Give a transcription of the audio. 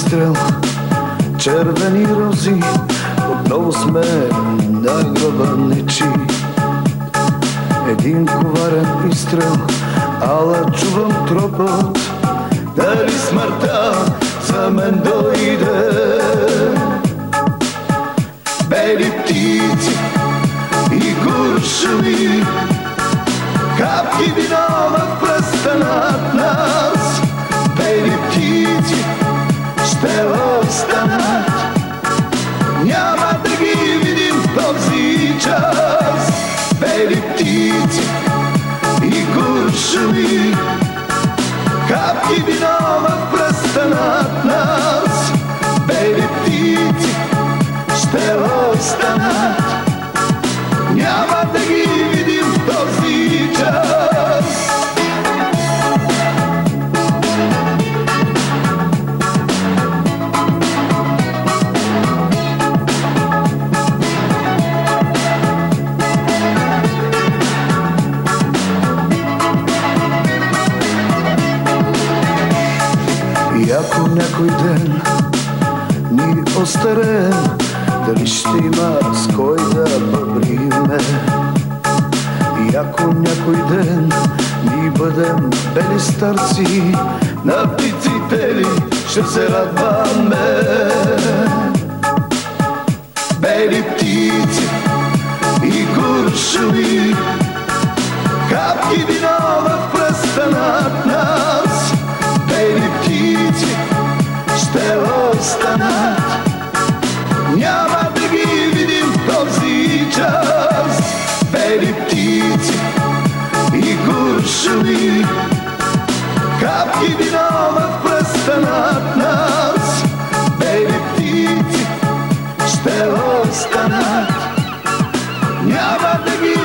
изстрел, червени рози, отново сме на гроба нечи. Един коварен изстрел, ала чувам тропот, дали смъртта за мен дойде. Бели птици и куршуми, капки вино в пръста над нас. Бели птици ще останат, няма да ги видим в този час. Бели птици и куршуми, капки вино в пръста над нас. Бели птици ще останат, няма да ги видим в този час. И ако някой ден ни остареем, дали ще има с кой да бъбриме? И ако някой ден ни бъдем бели старци, на птиците ли ще се радваме? Бели птици и куршуми, капки вино в пръста над нас. Бели птици ще останат, няма да ги видим в този час. Бели птици и куршуми, капки вино в пръста над нас. Бели птици ще останат, няма да ги